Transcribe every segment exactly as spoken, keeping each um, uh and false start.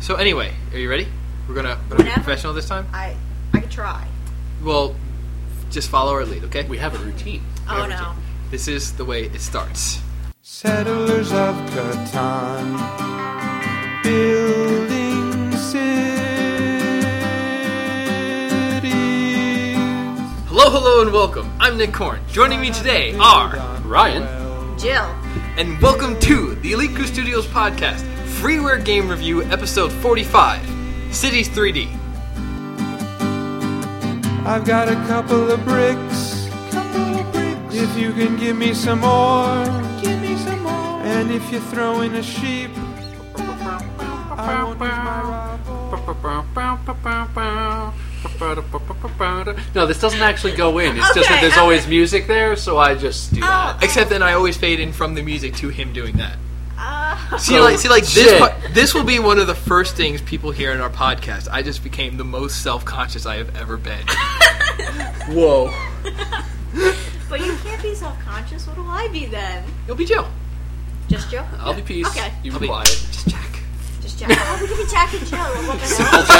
So anyway, are you ready? We're gonna, gonna be professional this time? I I could try. Well, just follow our lead, okay? We have a routine. Oh, Have a no. routine. This is the way it starts. Settlers of Catan, building cities. Hello, hello, and welcome. I'm Nick Korn. Joining me today are Ryan. Jill. and welcome to the Elite Crew Studios podcast, Freeware Game Review, episode forty-five, Cities three D. I've got a couple of bricks. Couple of bricks. If you can give me some more, give me some more. And if you throw in a sheep, I won't use my rifle. No, this doesn't actually go in. It's just Okay, that there's okay. always music there, so I just do that. Except then I always fade in from the music to him doing that. Uh, See, So, like, see, like this. shit. Part, this will be one of the first things people hear in our podcast. I just became the most self-conscious I have ever been. Whoa! but you can't be self-conscious. What do I be then? You'll be Joe. Just Jill? I'll be peace. Okay. You I'll be be quiet. just Jack. Just Jack. Oh, we could be Jack and Jill. What the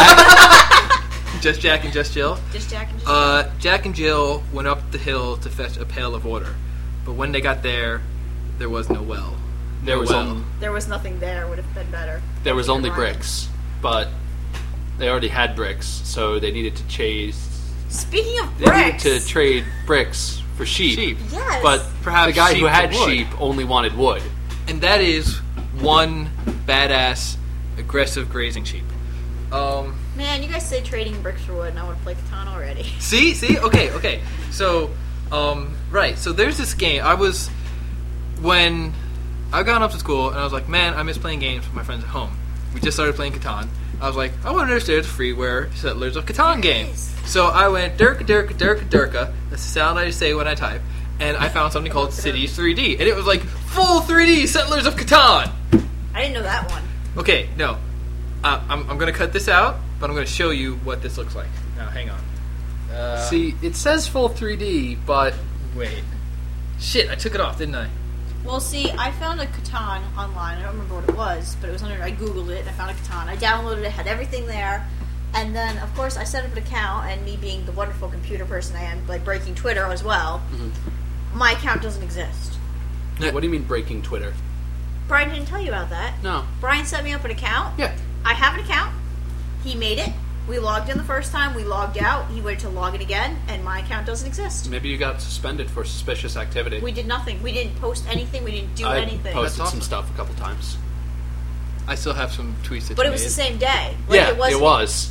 hell? Just Jack and just Jill. Just Jack and Jill. Uh, Jack and Jill went up the hill to fetch a pail of water, but when they got there, there was no well. There No was well. only, there was nothing there. Would have been better. there was only Ryan. bricks, but they already had bricks, so they needed to chase. Speaking of They bricks. needed to trade bricks for sheep. Sheep. Yes. But Perhaps the guy sheep who had for wood. sheep only wanted wood. And that is one badass, aggressive grazing sheep. Um, Man, you guys say trading bricks for wood, and I want to play Catan already. see, see, okay, okay. So, um, right. So there's this game. I was when I got up to school, and I was like, man, I miss playing games with my friends at home. We just started playing Catan. I was like, I want to understand the freeware Settlers of Catan game. Nice. So I went Dirk, Dirk, Dirk, Dirka. That's the sound I say when I type. And I found something called Cities three D, and it was like full three D Settlers of Catan. I didn't know that one. Okay, no. Uh, I'm, I'm going to cut this out, but I'm going to show you what this looks like. Now, hang on. Uh, See, it says full three D, but Wait. Shit, I took it off, didn't I? Well, see, I found a Catan online. I don't remember what it was, but it was under. I googled it and I found a Catan. I downloaded it, had everything there, and then of course I set up an account. And me being the wonderful computer person I am, like breaking Twitter as well, Mm-hmm. my account doesn't exist. what do you mean breaking Twitter? Brian didn't tell you about that. No. Brian set me up an account. Yeah. I have an account. He made it. We logged in the first time. We logged out. He waited to log in again, and my account doesn't exist. Maybe you got suspended for suspicious activity. We did nothing. We didn't post anything. We didn't do I anything. posted That's some awesome. stuff a couple times. I still have some tweets that But you it was made. the same day. Like, yeah, it, wasn't, was.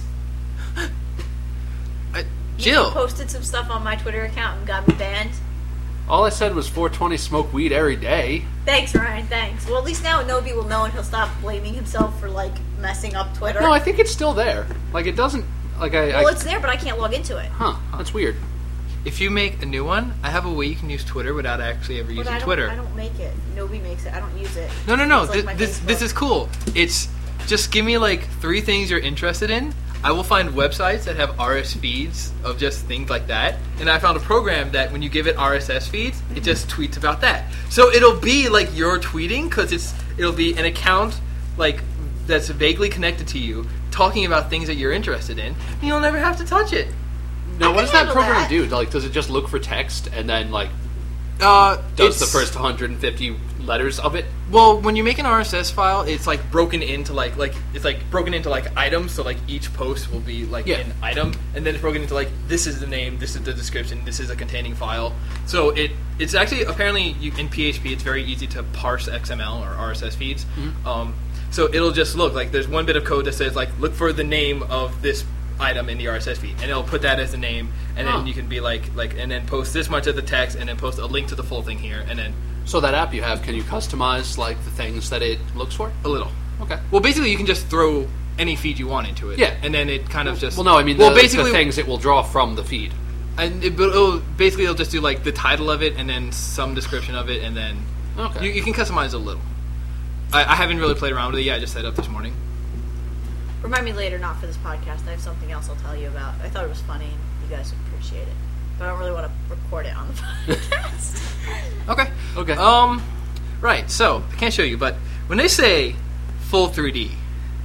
I, You Jill! posted some stuff on my Twitter account and got me banned. All I said was four twenty smoke weed every day. Thanks, Ryan. Thanks. Well, at least now Nobi will know, and he'll stop blaming himself for like messing up Twitter. No, I think it's still there. Like, it doesn't... Like, I... well, I it's there, but I can't log into it. huh, that's weird. If you make a new one, I have a way you can use Twitter without actually ever But using I don't, Twitter. I don't make it. Nobi makes it. I don't use it. No, no, no. It's like This, my this, Facebook. this is cool. It's just give me like three things you're interested in. I will find websites that have R S feeds of just things like that. And I found a program that when you give it R S S feeds, it just tweets about that. So it'll be like you're tweeting because it's it'll be an account like that's vaguely connected to you talking about things that you're interested in. And you'll never have to touch it. Now, I what can does that handle program that. do? Like, does it just look for text and then, like, Uh, does the it's- first one hundred fifty letters of it? Well, when you make an R S S file, it's like broken into like like it's like broken into like items. So like each post will be like Yeah. an item, and then it's broken into like this is the name, this is the description, this is a containing file. So it it's actually apparently you, in P H P it's very easy to parse X M L or R S S feeds. Mm-hmm. Um, so it'll just look like there's one bit of code that says like look for the name of this item in the R S S feed, and it'll put that as the name, and then Huh. you can be like like and then post this much of the text, and then post a link to the full thing here, and then So that app you have, can you customize, like, the things that it looks for? a little. Okay. Well, basically, you can just throw any feed you want into it. Yeah. and then it kind of just. Well, no, I mean, well, the, basically, the things it will draw from the feed. and it, but it'll, basically, it'll just do like the title of it, and then some description of it, and then Okay. you, you can customize it a little. I, I haven't really played around with it yet. I just set it up this morning. Remind me later, not for this podcast. I have something else I'll tell you about. I thought it was funny, and you guys would appreciate it. But I don't really want to record it on the podcast. Okay. Okay. Um. Right. So I can't show you, but when they say full three D,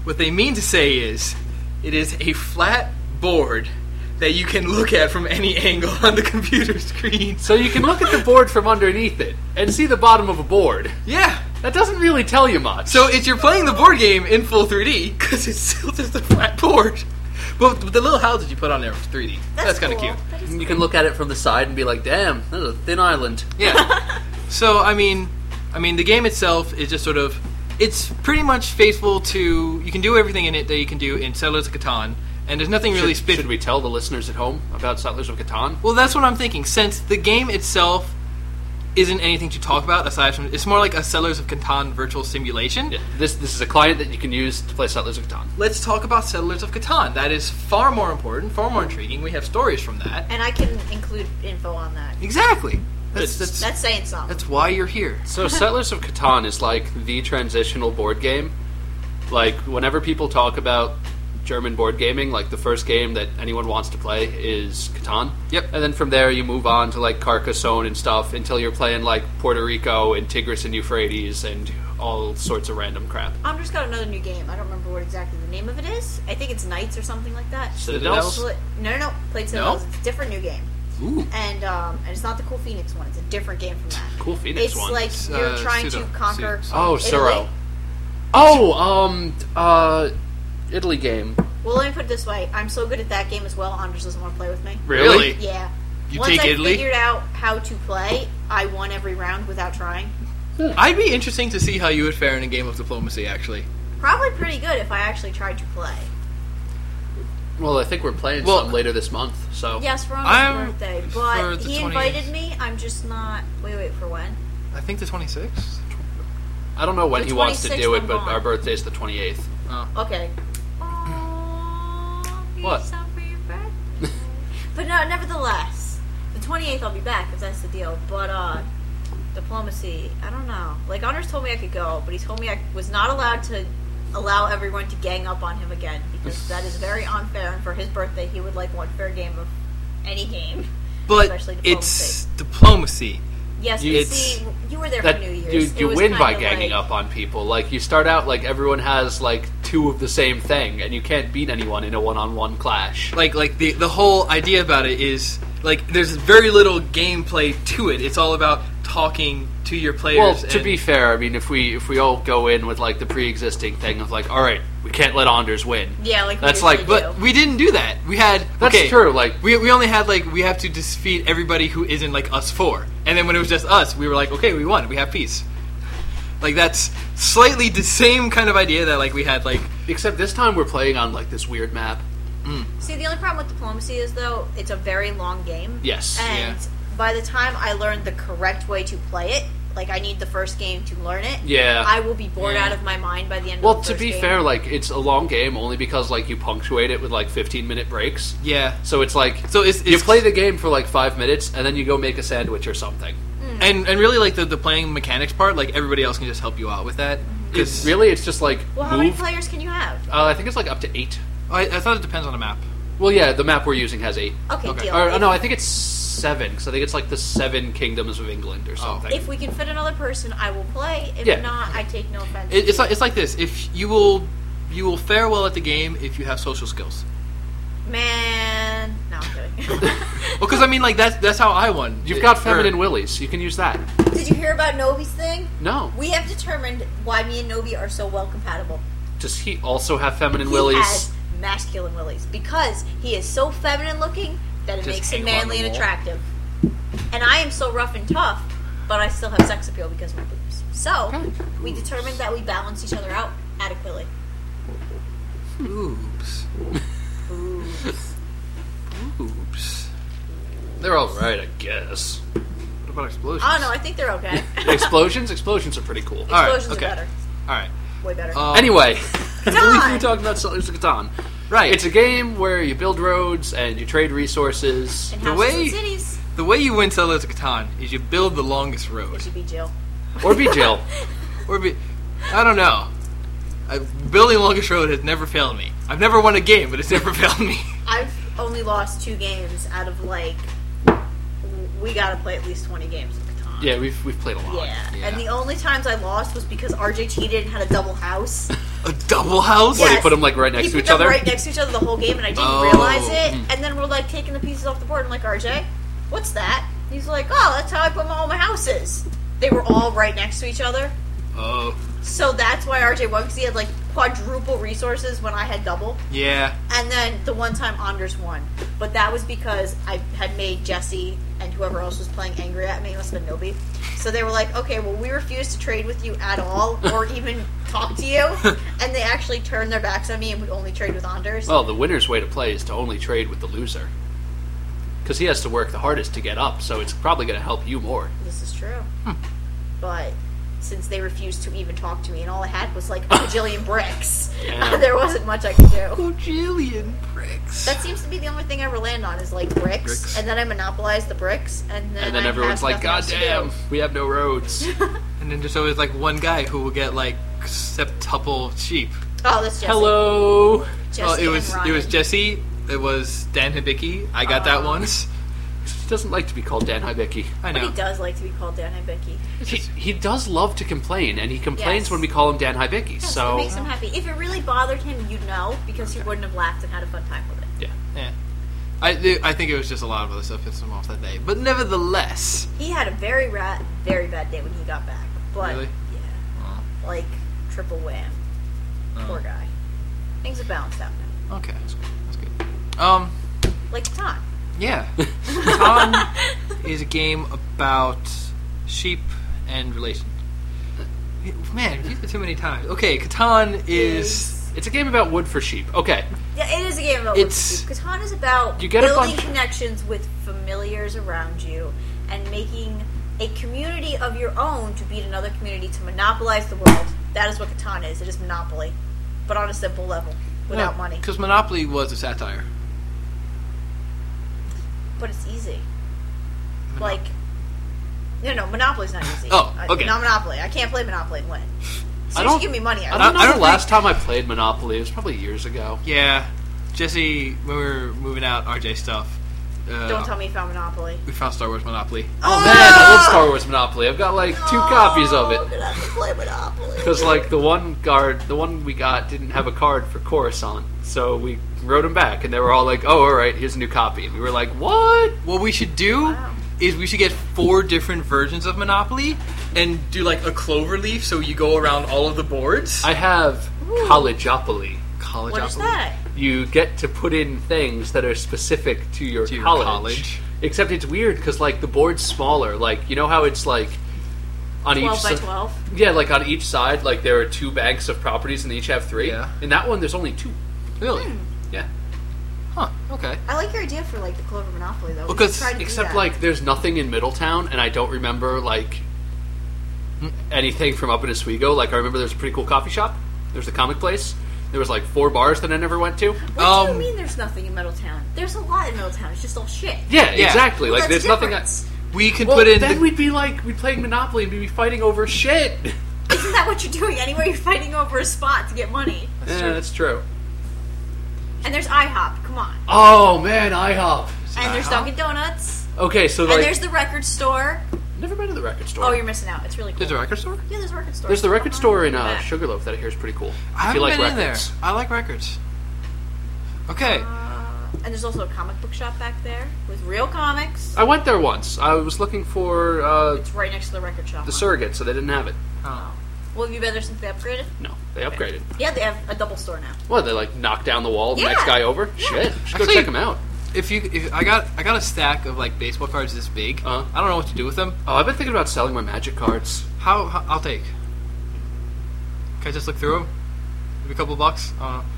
What they mean to say is, it is a flat board that you can look at from any angle on the computer screen. So you can look at the board from underneath it and see the bottom of a board. Yeah. That doesn't really tell you much. So it's you're playing the board game in full three D because it's still just a flat board. But the little houses you put on there are three D. That's, That's kind of cool. cute. That is you cool. can look at it from the side and be like, "Damn, that's a thin island." Yeah. So I mean, I mean, the game itself is just sort of, it's pretty much faithful to. You can do everything in it that you can do in Settlers of Catan, and there's nothing really. Should, Spit- should we tell the listeners at home about Settlers of Catan? Well, that's what I'm thinking. Since the game itself isn't anything to talk about aside from, it's more like a Settlers of Catan virtual simulation. Yeah, this this is a client that you can use to play Settlers of Catan. Let's talk about Settlers of Catan. That is far more important, far more intriguing. We have stories from that. And I can include info on that. Exactly. That's It's- that's That's saying something. that's why you're here. So Settlers of Catan is like the transitional board game. Like, whenever people talk about German board gaming, like, the first game that anyone wants to play is Catan. Yep. And then from there you move on to, like, Carcassonne and stuff until you're playing, like, Puerto Rico and Tigris and Euphrates and all sorts of random crap. I'm just got another new game. I don't remember what exactly the name of it is. I think it's Knights or something like that. Citadels? Pla- No, no, no. Played Citadels. It's a different new game. Ooh. And um, and it's not the Cool Phoenix one. It's a different game from that. Cool Phoenix It's one. like It's, you're uh, trying Pseudo- to conquer. Pseudo- Oh, Italy. Suro. Oh, um, uh, Italy game. Well, let me put it this way. I'm so good at that game as well. Anders doesn't want to play with me. Really? Yeah. You Once take I Italy? figured out how to play, I won every round without trying. I'd be interesting to see how you would fare in a game of diplomacy, actually. Probably pretty good if I actually tried to play. Well, I think we're playing Well- some later this month, so... Yes, for I'm- Anders' birthday, for but the he twenty-eighth. invited me. I'm just not. Wait, wait, for when? I think the twenty-sixth. I don't know when The he wants to do twenty-sixth it, but I'm gone. our birthday's the twenty-eighth. Oh. Okay. Oh, What? for your birthday. But no, nevertheless, the twenty-eighth I'll be back if that's the deal. But uh, diplomacy, I don't know. Like Anders told me I could go, but he told me I was not allowed to allow everyone to gang up on him again because that is very unfair. And for his birthday, he would like one fair game of any game, But especially diplomacy. it's diplomacy. Yes, You- you it's- see, you were there That for New you, Year's. It you was win by kinda ganging like- up on people. Like, you start out like everyone has like two of the same thing, and you can't beat anyone in a one-on-one clash. Like, like the the whole idea about it is like there's very little gameplay to it. It's all about talking to your players. Well, to and- be fair, I mean, if we if we all go in with like the pre-existing thing of like, all right, we can't let Anders win. Yeah, like we That's usually like- but do. we didn't do that. We had That's okay, true. Like, We, we only had like we have to defeat everybody who isn't like us four, and then when it was just us, we were like, okay, we won, we have peace. Like that's slightly the same kind of idea that like we had like except this time we're playing on like this weird map. See, the only problem with diplomacy is, though, it's a very long game. Yes. And Yeah. by the time I learn the correct way to play it, like I need the first game to learn it, Yeah. I will be bored Yeah. out of my mind by the end Well, of the to first be game. fair, like it's a long game only because like you punctuate it with like fifteen minute breaks. yeah. So it's like So it's, it's you play the game for like five minutes and then you go make a sandwich or something. and and really like the, the playing mechanics part, like everybody else can just help you out with that. It's Because really it's just like Well, how many move. players can you have? Uh, I think it's like up to eight. I, I thought it depends on the map. Well, yeah, the map we're using has eight. Okay, Okay. deal. Or if, no, I think it's seven because I think it's like the seven kingdoms of England or something. if we can fit another person, I will play. If Yeah. not, I take no offense. It, it's like it's like this. If you will you will fare well at the game if you have social skills. Man, no, I'm kidding. Well, because I mean, like that's that's how I won. You've got Or- feminine willies. You can use that. Did you hear about Novi's thing? No. We have determined why me and Novi are so well compatible. Does he also have feminine He willies? has masculine willies because he is so feminine looking that it Just makes him hang on manly the and wall. attractive. And I am so rough and tough, but I still have sex appeal because of my boobs. So Okay. we determined that we balance each other out adequately. Oops. Boobs. Oops. They're all right, I guess. What about explosions? I don't know. I think they're okay. Explosions? Explosions are pretty cool. All right, Explosions okay. are better. All right. Way better. Um, Anyway, I believe we were Catan! talking about Settlers of Catan. Right. It's a game where you build roads and you trade resources. and the houses way- and cities. the way you win Settlers of Catan is you build the longest It road. should be Jill. Or be Jill. Or be, I don't know. I, building the longest road has never failed me. I've never won a game, but it's never failed me. I've only lost two games out of like. We gotta play at least twenty games of Catan. Yeah, we've we've played a lot. Yeah. Yeah. and the only times I lost was because R J cheated and had a double house, A double house? What, Yes. he put them like right next he to put each them other? right next to each other the whole game, and I didn't Oh. realize it. And then we're like taking the pieces off the board. I'm like, R J, what's that? He's like, oh, that's how I put all my houses. They were all right next to each other. Oh, So that's why R J won, because he had like quadruple resources when I had double. yeah. And then the one time Anders won. But that was because I had made Jesse and whoever else was playing angry at me. It must have been Nobi. So they were like, okay, well, we refuse to trade with you at all or even talk to you. And they actually turned their backs on me and would only trade with Anders. Well, the winner's way to play is to only trade with the loser. Because he has to work the hardest to get up, so it's probably going to help you more. This is true. But since they refused to even talk to me and all I had was like a bajillion bricks, Yeah. there wasn't much I could do. Bajillion bricks. That seems to be the only thing I ever land on is like bricks, Bricks. and then I monopolize the bricks, and then And then I everyone's have like, nothing God else to damn, do." we have no roads. And then there's always like one guy who will get like septuple sheep. Oh, that's Jesse. Hello. Jesse Well, it and was Ryan. it was Jesse. It was Dan Hibicki. I got that Aw. once. He doesn't like to be called Dan Hibicki. I But know. he does like to be called Dan Hibicki. He, he does love to complain, and he complains Yes. when we call him Dan Hibicki. Yes, so it makes him happy. If it really bothered him, you'd know, because he wouldn't have laughed and had a fun time with it. yeah. Yeah. I, I think it was just a lot of other stuff pissed him off that day. But nevertheless, He had a very ra- very bad day when he got back. But, Really? yeah. Oh. Like, triple wham. Oh. Poor guy. Things have balanced out now. okay, that's good. That's good. Um, Like Catan. yeah. Catan is a game about sheep and relation. Man, I've used it too many times. Okay, Catan is. It's a game about wood for sheep. Okay. Yeah, it is a game about It's- It's Catan is about You get a building bunch- connections with familiars around you and making a community of your own to beat another community to monopolize the world. That is what Catan is. It is Monopoly, but on a simple level, without money. Because Monopoly was a satire. But it's easy. Like, no, no, Monopoly's not easy. Oh, I- okay. Not Monopoly. I can't play Monopoly and win. So I you don't- should give me money. I I don't know I the don't last think- time I played Monopoly. It was probably years ago. Yeah, Jesse, when we were moving out R J stuff, uh, Don't tell me you found Monopoly. we found Star Wars Monopoly. Oh man, I love Star Wars Monopoly. I've got like two copies of I'm it. gonna have to play Monopoly. Because like the one guard, the one we got didn't have a card for Coruscant, so we wrote them back, and they were all like, "Oh, all right, here's a new copy." And we were like, "What?" What we should do Wow. is we should get four different versions of Monopoly and do like a clover leaf, so you go around all of the boards. I have Ooh. Collegeopoly. College What is Monopoly. that? You get to put in things that are specific to your, To your college. college. Except it's weird because like the board's smaller. Like you know how it's like on each twelve by si- twelve. Yeah, like on each side, like there are two banks of properties and they each have three. Yeah. In that one, there's only two. Really? Yeah. Huh. Okay. I like your idea for like the Clover Monopoly though. Well, We should 'cause try to do Except that. like there's nothing in Middletown, and I don't remember like anything from up in Oswego. Like I remember there's a pretty cool coffee shop. There's a comic place. There was like four bars that I never went to. What do um, you mean there's nothing in Middletown? There's a lot in Middletown. It's just all shit. Yeah, Yeah. exactly. Well, like that's there's nothing. I, different. We could well, put in. then the- we'd be like we'd playing Monopoly and we'd be fighting over shit. Isn't that what you're doing anyway? You're fighting over a spot to get money. Yeah, that's true. And there's IHOP. Come on. Oh man, IHOP. And there's IHOP? Dunkin' Donuts. Okay, so And like there's the record store. never been to the record store. Oh, you're missing out. It's really cool. There's a record store. Yeah, there's a record store. There's the record Come store on, in uh, back. Sugarloaf that I hear is pretty cool. I if haven't you like been in there. records. I like records. Okay. Uh, and there's also a comic book shop back there with real comics. I went there once. I was looking for uh, It's right next to the record shop. the huh? surrogate, so they didn't have it. Oh. Well, have you been there since they upgraded? No, they upgraded. Yeah, they have a double store now. What? They like knocked down the wall, the Yeah. next guy over. Yeah. Shit, should go Actually- check them out. If you, if I got, I got a stack of like baseball cards this big. Uh-huh. I don't know what to do with them. Oh, I've been thinking about selling my magic cards. How, how I'll take. Can I just look through them? Maybe a couple bucks. I don't know.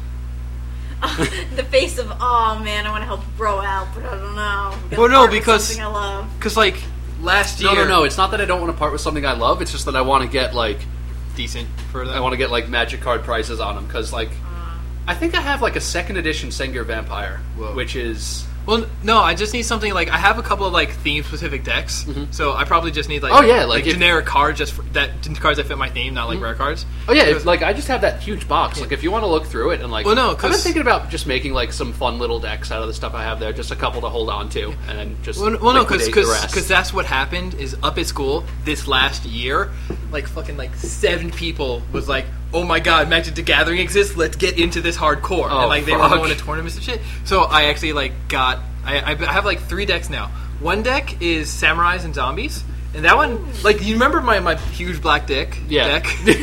The face of, oh man, I want to help bro out, but I don't know. I'm gonna Well, no, part with because- something I love. Cause like last year, No, no, no. It's not that I don't want to part with something I love. It's just that I want to get like decent for them. I want to get like magic card prices on them because like Uh, I think I have like a second edition Sengir Vampire, Whoa. which is Well, no, I just need something like I have a couple of like theme specific decks, so I probably just need like Oh, yeah, like if- generic cards just for, that cards that fit my theme, not like rare cards. oh yeah, Because- it's like I just have that huge box. Like if you want to look through it and like, Well, no, I've been 'cause- thinking about just making like some fun little decks out of the stuff I have there, just a couple to hold on to, and then just Well, well no, liquidate because the rest. because that's what happened is up at school this last year, like fucking like seven people was like, oh my god, Magic the Gathering exists. Let's get into this hardcore. Oh, and like they fuck. were going to tournaments and shit. So I actually like got. I, I have like three decks now. One deck is Samurais and Zombies. And that one, like, you remember my, my huge black dick Yeah. deck? He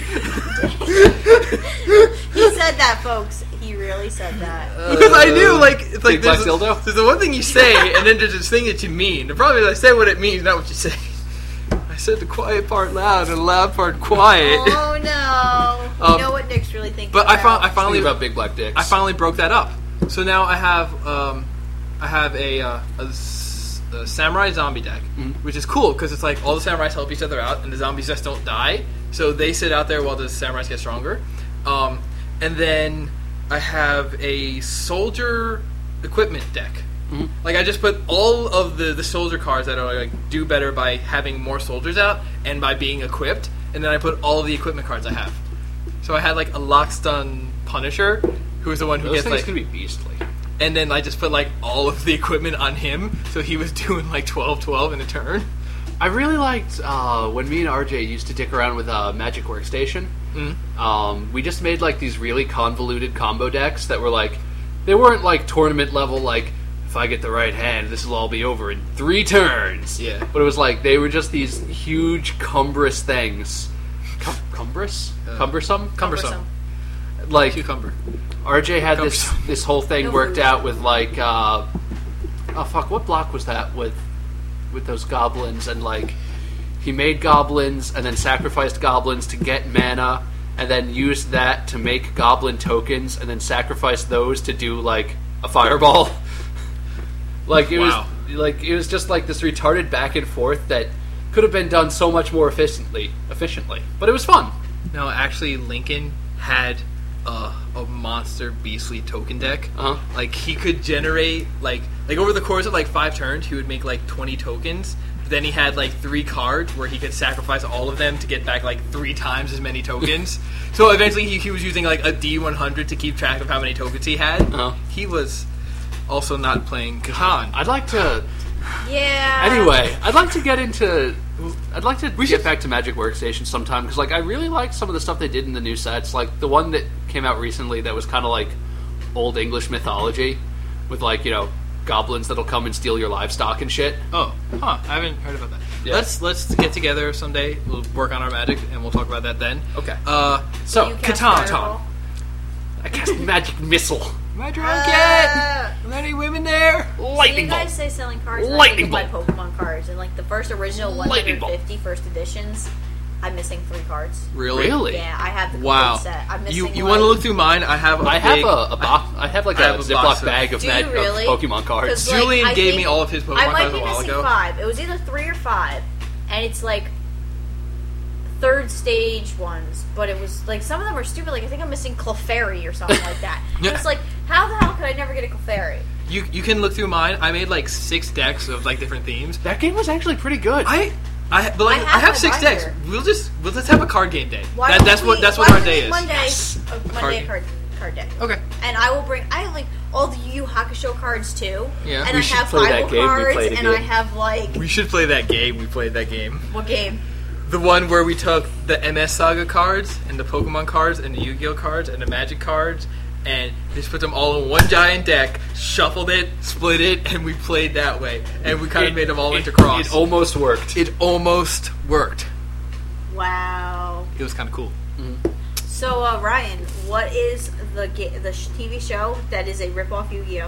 said that, folks. He really said that. Because I knew, like, it's like Big black there's, dildo? there's the one thing you say, and then there's this thing that you mean. The problem is I say what it means, not what you say. I said the quiet part loud and the loud part quiet. Oh no! Um, you know what Nick's really thinking. But I about. found I Think finally about big black dicks. I finally broke that up. So now I have um, I have a, uh, a, s- a samurai zombie deck, Mhm. which is cool because it's like all the samurais help each other out, and the zombies just don't die. So they sit out there while the samurais get stronger. Um, and then I have a soldier equipment deck. Mhm. Like I just put all of the, the soldier cards that are like do better by having more soldiers out and by being equipped, and then I put all of the equipment cards I have. So I had like a Lockstun Punisher, who was the one who Those gets things like, can be beastly. and then I just put like all of the equipment on him, so he was doing like twelve twelve in a turn. I really liked uh, when me and R J used to dick around with uh, Magic Workstation. Mm. Um, we just made like these really convoluted combo decks that were like, they weren't like tournament level, like, if I get the right hand, this will all be over in three turns. Yeah. But it was like, they were just these huge, cumbrous things. Cum- cumbrous? Uh, Cumbersome? Cumbersome. Like, Cucumber. R J had this Cumbersome. this whole thing No worked fruit. out with like, uh, oh fuck, what block was that with with those goblins? And like, he made goblins and then sacrificed goblins to get mana, and then used that to make goblin tokens, and then sacrificed those to do like a fireball. Like it Wow. was like it was just like this retarded back and forth that could have been done so much more efficiently, efficiently. But it was fun. No, actually, Lincoln had uh, a monster beastly token deck. Uh-huh. Like he could generate like like over the course of like five turns, he would make like twenty tokens. Then he had like three cards where he could sacrifice all of them to get back like three times as many tokens. So eventually, he, he was using like a D one hundred to keep track of how many tokens he had. Uh-huh. He was also not playing Catan. I'd like to. Yeah. Anyway, I'd like to get into. I'd like to We get should- back to Magic Workstation sometime because, like, I really like some of the stuff they did in the new sets. Like the one that came out recently that was kind of like old English mythology, with like you know goblins that'll come and steal your livestock and shit. Oh, huh? I haven't heard about that. Yeah. Let's let's get together someday. We'll work on our magic, and we'll talk about that then. Okay. Uh, so You cast Catan. Fireball. I cast Magic Missile, Am I drunk Uh, yet? Are there any women there? So Lightning you Bolt. guys say selling cards, and Lightning I think of my Pokemon cards, and like the first original Lightning one fifty first editions, I'm missing three cards. Really? Really? Yeah, I have the complete Wow. set. I'm missing. You you like, want to look through mine? I have. A I have big- a, a box. I have like I a have a Ziploc box of- bag of, Do you mag- really? of Pokemon cards. 'Cause, like, Julian I gave think- me all of his Pokemon I might cards be a while missing ago. five. It was either three or five, and it's like third stage ones. But it was like some of them are stupid. Like I think I'm missing Clefairy or something like that. Yeah. It's like how the hell could I never get a Clefairy? You you can look through mine. I made like six decks of like different themes. That game was actually pretty good. I. I, but like, I I have have, my six binder. decks. We'll just we'll just have a card game day. Why That, don't that's we, what that's why what our don't we day make is. Monday, Yes. uh, Card Monday game. card card deck. Okay. And I will bring. I have like all the Yu Yu Hakusho cards too. Yeah. And We I should have play that Bible game we cards, played and again. I have like We should play that game. We played that game. what game? The one where we took the M S Saga cards and the Pokemon cards and the Yu-Gi-Oh cards and the Magic cards and just put them all in one giant deck, shuffled it, split it, and we played that way. And we kind of It- made them all it, intercross. It almost worked. It almost worked. Wow. It was kind of cool. So uh, Ryan, what is the ga- the sh- T V show that is a ripoff Yu-Gi-Oh?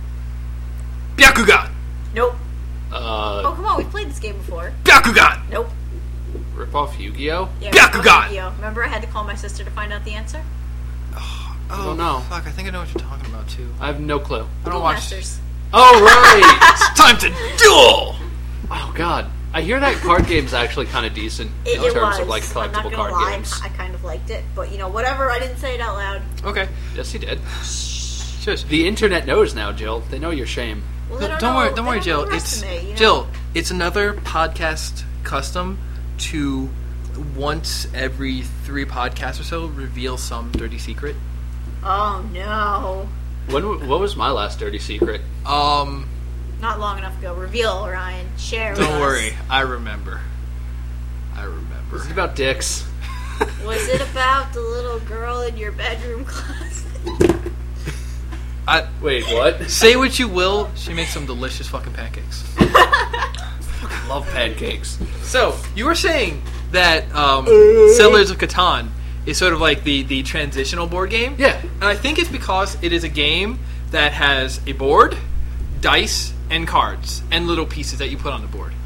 Byakugan! Nope. Uh, Oh come on, we've played this game before. Byakugan! Nope. rip off Yu-Gi-Oh. Yeah, Byakugan! ripoff Yu-Gi-Oh. Remember, I had to call my sister to find out the answer. Oh, don't know. Fuck, I think I know what you're talking about, too. I have no clue. I don't Duel watch... Masters. Oh right. It's time to duel! Oh god. I hear that card game's actually kind of decent It, in it terms was. of like I'm not collectible gonna card lie, games. I kind of liked it, but you know, whatever. I didn't say it out loud. Okay. Yes, he did. Shush. The internet knows now, Jill. They know your shame. Well, they Don't, don't, know, worry, don't they worry, know Jill. the rest It's of me, you know? Jill. It's another podcast custom to once every three podcasts or so reveal some dirty secret. Oh no! When? w- What was my last dirty secret? Um, Not long enough ago. Reveal, Ryan. Share. with don't us. worry, I remember. I remember. Was it about dicks? Was it about the little girl in your bedroom closet? I, Wait, what? say what you will, she makes some delicious fucking pancakes. I love pancakes. So, you were saying that um, Settlers of Catan is sort of like the, the transitional board game? Yeah. And I think it's because it is a game that has a board, dice, and cards, and little pieces that you put on the board.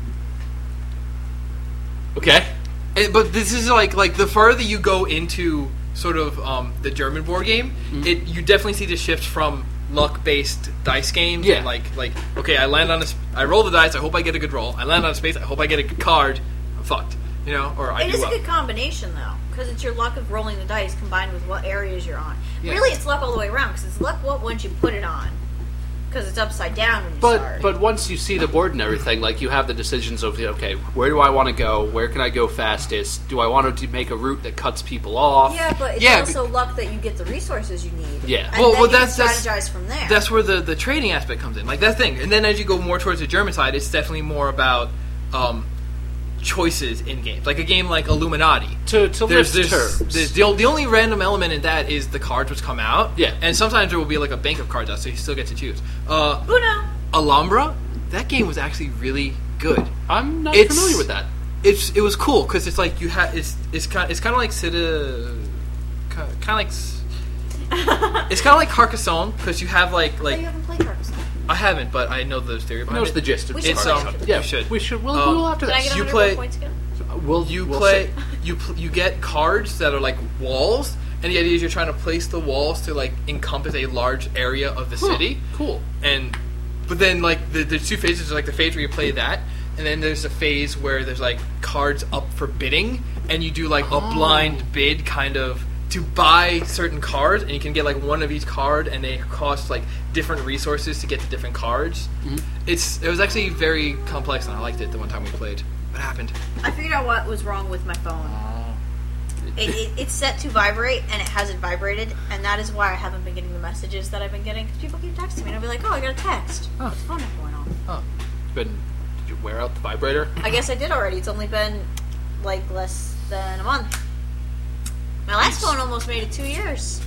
Okay. And, but this is like like the further you go into sort of um, the German board game, mm-hmm. it you definitely see the shift from luck-based dice games. Yeah. And like like okay, I land on a, I roll the dice. I hope I get a good roll. I land on a space. I hope I get a good card. I'm fucked. You know, or I It do is well. a good combination though, because it's your luck of rolling the dice combined with what areas you're on. Yeah. Really, it's luck all the way around because it's luck what once you put it on, because it's upside down when you But start. but once you see the board and everything, like you have the decisions of okay, where do I want to go? Where can I go fastest? Do I want to make a route that cuts people off? yeah, but it's Yeah, also luck that you get the resources you need. Yeah. and Well, then well, you that's- can that's- strategize from there. That's where the, the trading aspect comes in. Like, that thing. And then as you go more towards the German side, it's definitely more about um, choices in games. Like a game like Illuminati. To to There's, list there's, terms. there's the, the only random element in that is the cards which come out. Yeah. And sometimes there will be like a bank of cards out, so you still get to choose. Uh, Uno. Alhambra, that game was actually really good. I'm not It's- familiar with that. It's it was cool because it's like you have it's it's kind it's kind of like Cita, kind of like s- it's kind of like Carcassonne because you have like Oh, like you haven't played Carcassonne. I haven't, but I know the theory behind Knows it. the gist of We the should It's play um, it. Yeah, you should. we should. We'll, Um, we'll after Did I this. get You one hundred play- points again? We'll You we'll play see. you pl- you get cards that are like walls, and the idea is you're trying to place the walls to like encompass a large area of the Huh, city. Cool. And but then like the there's two phases. There's like the phase where you play that, and then there's a phase where there's like cards up for bidding, and you do like Oh. a blind bid kind of to buy certain cards, and you can get like one of each card, and they cost like different resources to get the different cards. Mm-hmm. It's it was actually very complex, and I liked it the one time we played. What happened? I figured out what was wrong with my phone. It, it, it's set to vibrate, and it hasn't vibrated, and that is why I haven't been getting the messages that I've been getting, because people keep texting me, and I'll be like, oh, I got a text. Huh. What's the phone not going on? Oh, Been, did you wear out the vibrator? I guess I did already. It's only been, like, less than a month. My last phone almost made it two years.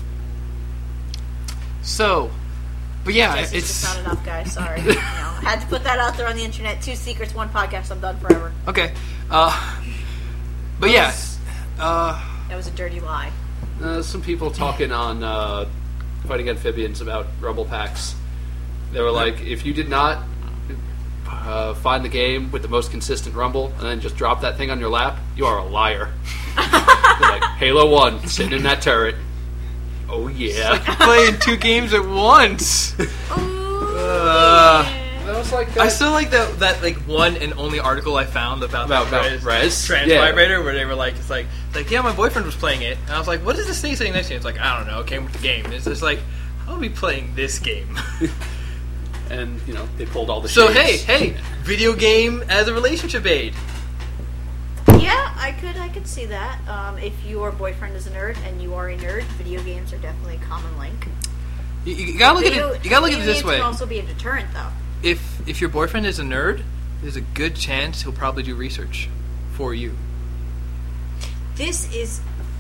so, but yeah, Yes, it's it's just not enough, guys. Sorry. you know, I had to put that out there on the internet. Two secrets, one podcast. I'm done forever. okay. Uh, but yeah, uh, That was a dirty lie. Uh, some people talking on uh, Fighting Amphibians about rumble packs. They were like, if you did not uh, find the game with the most consistent rumble and then just drop that thing on your lap, you are a liar. They're like, Halo one, sitting in that turret. Oh yeah. you're playing two games at once. Ooh, Uh, yeah. That was like I still like that that like one and only article I found about About- the about Res, Res? Trans Yeah. Vibrator, where they were like, it's like, like yeah, my boyfriend was playing it, and I was like, what is this thing sitting next to you? It's like, I don't know, it came with the game. And it's just like, how are we playing this game? and you know they pulled all the. So hey, shades. hey, video game as a relationship aid. Yeah, I could I could see that. Um, if your boyfriend is a nerd and you are a nerd, video games are definitely a common link. You, you gotta look Video- at it. You gotta look at it video this games way. can also be a deterrent, though. If if your boyfriend is a nerd, there's a good chance he'll probably do research for you. This is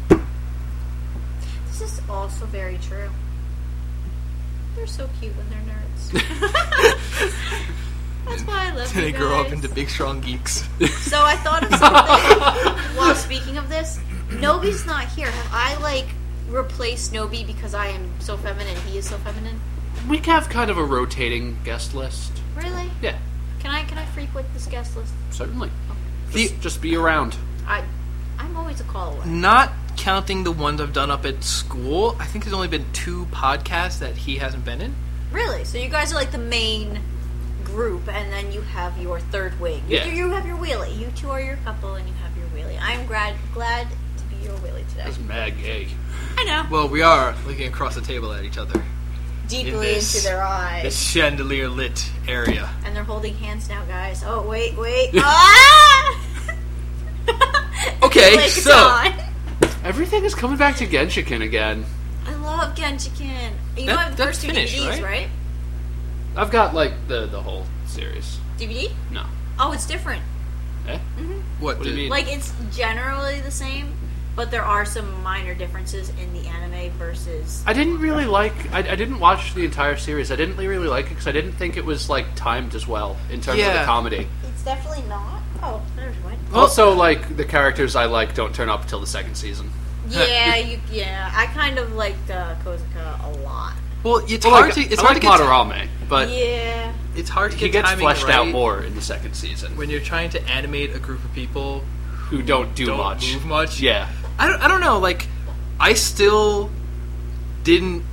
this is also very true. They're so cute when they're nerds. That's why I love They you grow up guys. into big, strong geeks. So I thought of something while speaking of this. Nobi's not here. Have I like replaced Nobi because I am so feminine? He is so feminine. We have kind of a rotating guest list. Really? Yeah, Can I can I frequent this guest list? certainly. The- Just, just be around. I I'm always a call away. Not counting the ones I've done up at school, I think there's only been two podcasts that he hasn't been in. Really? So you guys are like the main group, and then you have your third wing. You- Yeah. You have your wheelie. You two are your couple, and you have your wheelie. I'm glad glad to be your wheelie today. That's mad gay. I know. Well, we are looking across the table at each other. Deeply in this- into their eyes. This chandelier lit area. And they're holding hands now, guys. Oh, wait, wait. ah! Okay, Like so- Dawn. Everything is coming back to Genshiken again. I love Genshiken. You That- have the that's first two finished, D V Ds, right? right? I've got like the the whole series. D V D? No. Oh, it's different. Eh? What, What do you the- mean? Like, it's generally the same, but there are some minor differences in the anime versus. I didn't really like. I, I didn't watch the entire series. I didn't really like it because I didn't think it was like timed as well in terms of Yeah. the comedy. It's definitely not. Oh, there's one. Also, like the characters I like don't turn up until the second season. Yeah, you. Yeah, I kind of liked uh, Kozuka a lot. Well, it's Well, hard like, to. It's I hard like to get. Madarame, but yeah. It's hard to he get gets timing fleshed right out more in the second season. when you're trying to animate a group of people Who don't do don't much. move much. Yeah. I don't, I don't know. Like, I still didn't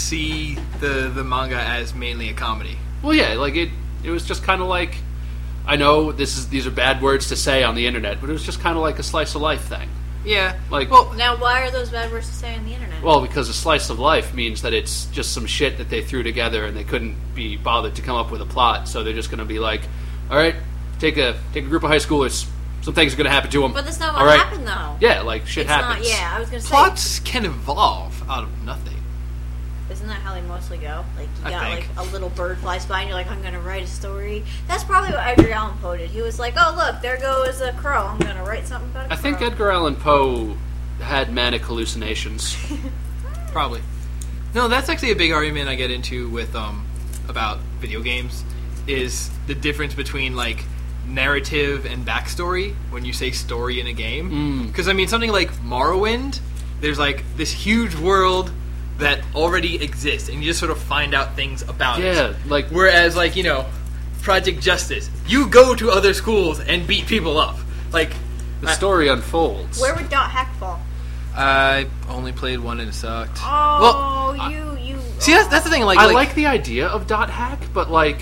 see the the manga as mainly a comedy. Well, yeah, like it. It was just kind of like. I know this is these are bad words to say on the internet, but it was just kind of like a slice of life thing. Yeah. Like, Well, Now, why are those bad words to say on the internet? well, because a slice of life means that it's just some shit that they threw together and they couldn't be bothered to come up with a plot, so they're just going to be like, "All right, take a take a group of high schoolers. Some things are going to happen to them." but that's not All what right. happened, though. Yeah, like shit it's happens. not. Yeah, I was gonna say. plots can evolve out of nothing. Isn't that how they mostly go? Like, you I got, think. like, a little bird flies by and you're like, I'm gonna write a story. That's probably what Edgar Allan Poe did. He was like, oh, look, there goes a crow. I'm gonna write something about a I crow. think Edgar Allan Poe had manic hallucinations. Probably. No, that's actually a big argument I get into with um about video games is the difference between like narrative and backstory when you say story in a game. Mm. Because I mean something like Morrowind, there's like this huge world that already exists, and you just sort of find out things about it. Yeah, like Whereas like you know, Project Justice, you go to other schools and beat people up. Like the story unfolds. Where would Dot Hack fall? I only played one and it sucked. Oh, Well, you, you. See, that's, that's the thing. Like, I like, like the idea of dot hack, but like,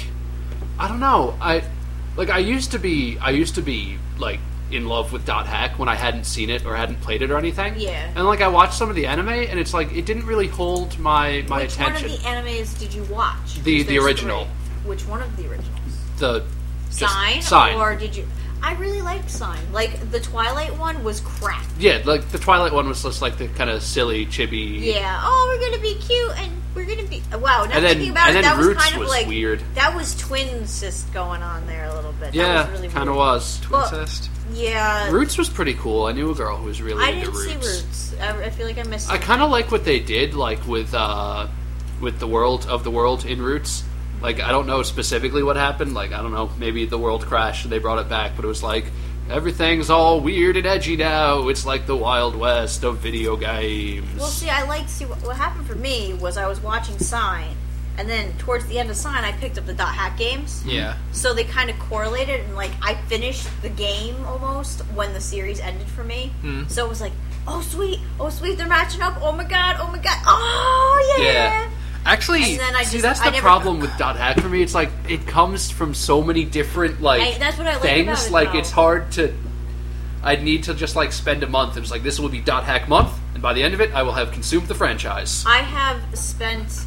I don't know. I like I used to be. I used to be like in love with dot hack when I hadn't seen it or hadn't played it or anything. Yeah. And like I watched some of the anime, and it's like it didn't really hold my my Which attention. one of the animes did you watch? The- Because the there's original. three. Which one of the originals? the just Sign? Sign. Or did you... I really liked Sign. Like, the Twilight one was crap. Yeah, like the Twilight one was just like the kind of silly, chibi. Yeah. Oh, we're gonna be cute and we're gonna be... Wow, now And then, thinking about and it, then that was Roots kind of was like... weird. That was twincest going on there a little bit. That Yeah, was really kind of weird. was. Well, Twincest. Yeah. Roots was pretty cool. I knew a girl who was really I into didn't see Roots. Roots. I, I feel like I missed I something. kind of like what they did, like with uh, with the world of the world in Roots. Like I don't know specifically what happened. Like I don't know, maybe the world crashed and they brought it back, but it was like everything's all weird and edgy now. It's like the Wild West of video games. Well, see, I like see what, what happened for me was I was watching Sign, and then towards the end of Sign, I picked up the Dot Hack games. Yeah. So they kind of correlated, and like I finished the game almost when the series ended for me. Mm. So it was like, oh sweet, oh sweet, they're matching up. Oh my god, oh my god, oh yeah. Yeah. Actually, And then I just, See, that's I the never, problem with dot hack for me. It's like it comes from so many different like I- that's what I like things. about it, like though. it's hard to. I'd need to just like spend a month. It was like this will be dot hack month, and by the end of it, I will have consumed the franchise. I have spent.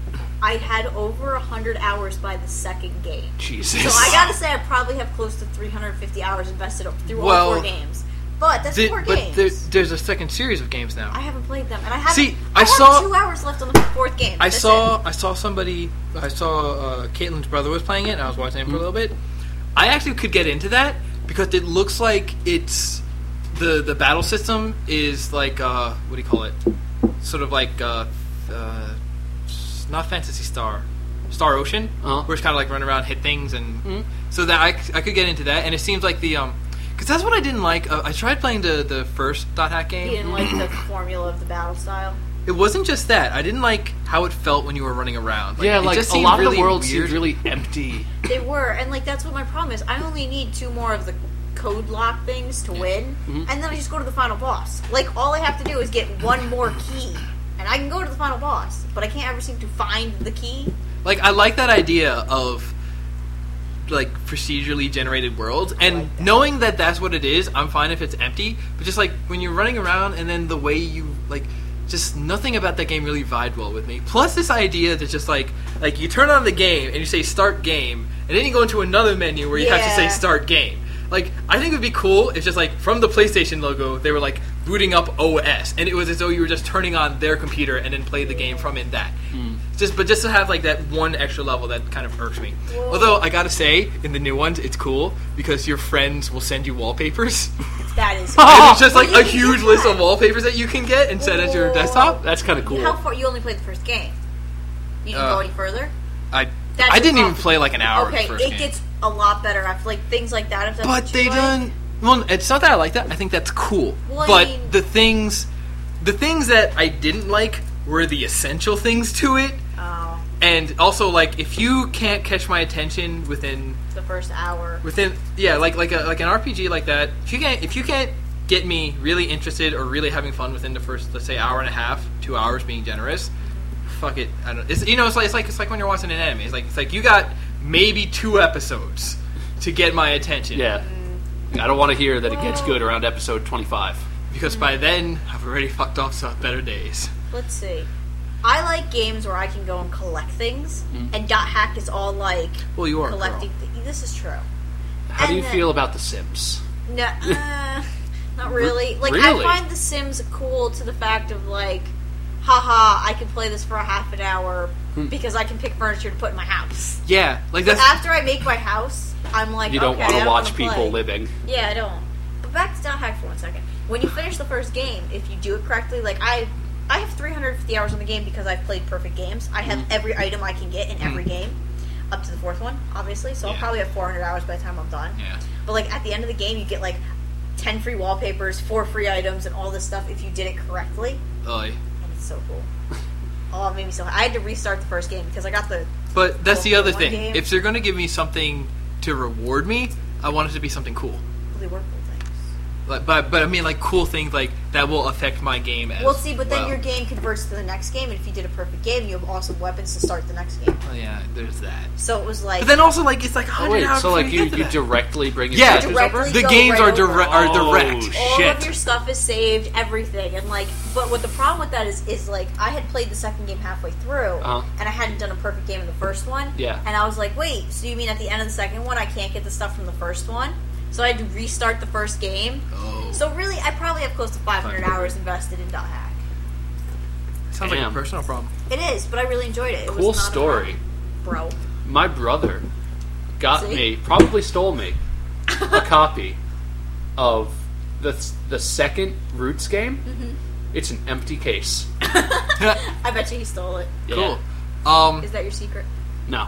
I had over a hundred hours by the second game. Jesus. So I gotta say, I probably have close to three hundred fifty hours invested through Well, all four games. But that's The- four but games. there, there's a second series of games now. I haven't played them, and I haven't. See, I, I have saw- two hours left on the fourth game. I That's saw it. I saw somebody I saw uh, Caitlin's brother was playing it and I was watching him Mm-hmm. for a little bit. I actually could get into that because it looks like it's the the battle system is like uh, what do you call it? Sort of like uh, uh, not Phantasy Star, Star Ocean, Uh-huh. where it's kind of like run around, hit things, and Mhm. so that I, I could get into that. And it seems like the um because that's what I didn't like. Uh, I tried playing the the first Dot Hack game. You didn't like the formula of the battle style. It wasn't just that. I didn't like how it felt when you were running around. yeah, it like just a seemed lot of really the world weird. seemed really empty. They were, and like that's what my problem is. I only need two more of the code lock things to win, Mhm. and then I just go to the final boss. Like all I have to do is get one more key, and I can go to the final boss. But I can't ever seem to find the key. Like I like that idea of like procedurally generated worlds, and like that. knowing that that's what it is, I'm fine if it's empty. But just like when you're running around, and then the way you like, just nothing about that game really vibed well with me. Plus this idea that just like like you turn on the game and you say start game, and then you go into another menu where you have to say Yeah. start game. Like, I think it would be cool if just, like, from the PlayStation logo, they were, like, booting up O S, and it was as though you were just turning on their computer and then play the game from in that. Just, but just to have, like, that one extra level, that kind of irks me. Whoa. Although, I gotta say, in the new ones, it's cool, because your friends will send you wallpapers. That is. And it's just like a huge list of wallpapers that you can get and set as your desktop. That's kind of cool. How far? You only played the first game. You didn't Uh, go any further. I That's I your didn't even problem. play like an hour Okay, of the first it game. gets a lot better after like things like that. If that's But what they you like. done. Well, it's not that I like that. I think that's cool. Well, I but mean- the things, the things that I didn't like were the essential things to it, Oh, and also like if you can't catch my attention within the first hour. within yeah like like a like an R P G like that. If you can't if you can't get me really interested or really having fun within the first, let's say, hour and a half, two hours, being generous. Fuck it. I don't. It's, you know, it's like it's like it's like when you're watching an anime. It's like it's like you got maybe two episodes to get my attention. Yeah. I don't want to hear that it gets good around episode twenty-five. Because by then I've already fucked off some better days. Let's see. I like games where I can go and collect things, Mm. and Dot Hack is all like Well, you are a collecting. girl. Th- this is true. How do And you then- feel about The Sims? No, uh, not really. Like Really? I find The Sims cool to the fact of like, haha, I can play this for a half an hour Hmm. because I can pick furniture to put in my house. Yeah, like But that's after I make my house, I'm like, You don't okay, want I to don't watch wanna people play. living. Yeah, I don't. But back to Dot Hack for one second. When you finish the first game, if you do it correctly, like I, I have three hundred fifty hours on the game because I've played perfect games. I have every item I can get in every game, up to the fourth one, obviously. So I'll Yeah. probably have four hundred hours by the time I'm done. yeah. But like at the end of the game, you get like ten free wallpapers, four free items, and all this stuff if you did it correctly. Oy. And it's so cool. Oh, it made me so. I had to restart the first game because I got the. But that's the Well, other one thing. game- If they're going to give me something to reward me, I want it to be something cool. They were cool things. Like, but but I mean like cool things like that will affect my game as Well, see, but then well. your game converts to the next game, and if you did a perfect game, you have awesome weapons to start the next game. Oh, yeah, there's that. So it was like. But then also like it's like one Oh, hundred wait, hours so before like you you, get to you that. directly bring your Yeah, characters Directly over? The go games right are over. direct are Oh, direct. all Shit. of your stuff is saved, everything, and like. But what the problem with that is, is like I had played the second game halfway through, Uh-huh. and I hadn't done a perfect game in the first one. Yeah. And I was like, wait, so you mean at the end of the second one, I can't get the stuff from the first one? So I had to restart the first game. Oh. So really, I probably have close to five hundred hours invested in Dot Hack. Sounds like a Damn. personal problem. It is, but I really enjoyed it. It Cool was not a story. problem, bro. My brother got See? me, probably stole me, a copy of the the second Roots game. Mm-hmm. It's an empty case. I bet you he stole it. Yeah. Cool. Um, Is that your secret? No.